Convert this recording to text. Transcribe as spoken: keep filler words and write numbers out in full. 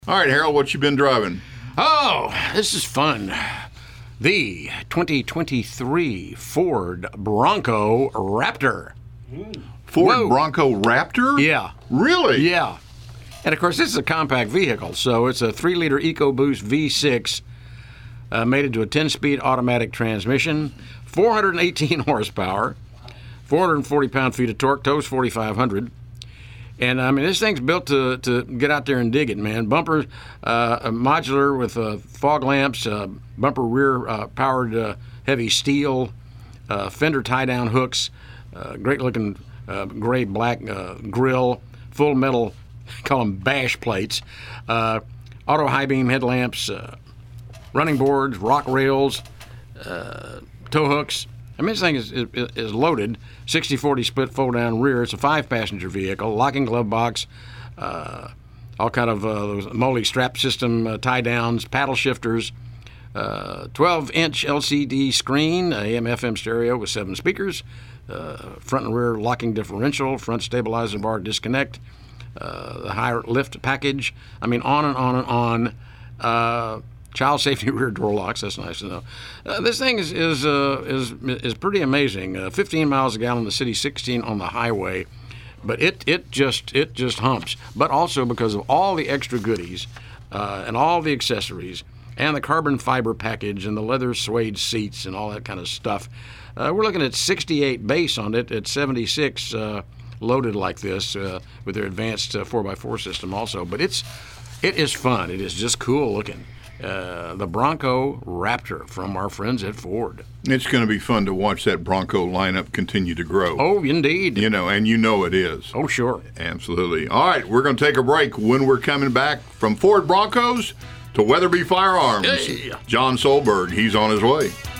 All right, Harold, what you been driving? Oh, this is fun. The twenty twenty-three Ford Bronco Raptor. Ford Whoa. Bronco Raptor? Yeah. Really? Yeah. And, of course, this is a compact vehicle, so it's a three liter EcoBoost V six uh, mated to a ten-speed automatic transmission, four hundred eighteen horsepower, four hundred forty pound-feet of torque, tows forty-five hundred. And, I mean, this thing's built to, to get out there and dig it, man. Bumper uh, modular with uh, fog lamps, uh, bumper rear uh, powered uh, heavy steel, uh, fender tie-down hooks, uh, great-looking uh, gray-black uh, grill, full metal, call them bash plates, uh, auto high-beam headlamps, uh, running boards, rock rails, uh, tow hooks. I mean, this thing is, is, is loaded, sixty forty split fold-down rear. It's a five-passenger vehicle, locking glove box, uh, all kind of uh, those Moley strap system uh, tie-downs, paddle shifters, uh, twelve inch L C D screen, A M F M stereo with seven speakers, uh, front and rear locking differential, front stabilizer bar disconnect, uh, the high lift package. I mean, on and on and on. Uh, Child safety rear door locks. That's nice to know. Uh, this thing is is uh, is is pretty amazing. Uh, fifteen miles a gallon in the city, sixteen on the highway, but it it just it just humps. But also because of all the extra goodies uh, and all the accessories and the carbon fiber package and the leather suede seats and all that kind of stuff, uh, we're looking at sixty-eight base on it at seventy-six uh, loaded like this uh, with their advanced uh, four by four system also. But it's it is fun. It is just cool looking. Uh, the Bronco Raptor from our friends at Ford. It's going to be fun to watch that Bronco lineup continue to grow. Oh, indeed. You know, and you know it is. Oh, sure. Absolutely. All right, we're going to take a break. When we're coming back from Ford Broncos to Weatherby Firearms, Hey. John Solberg, he's on his way.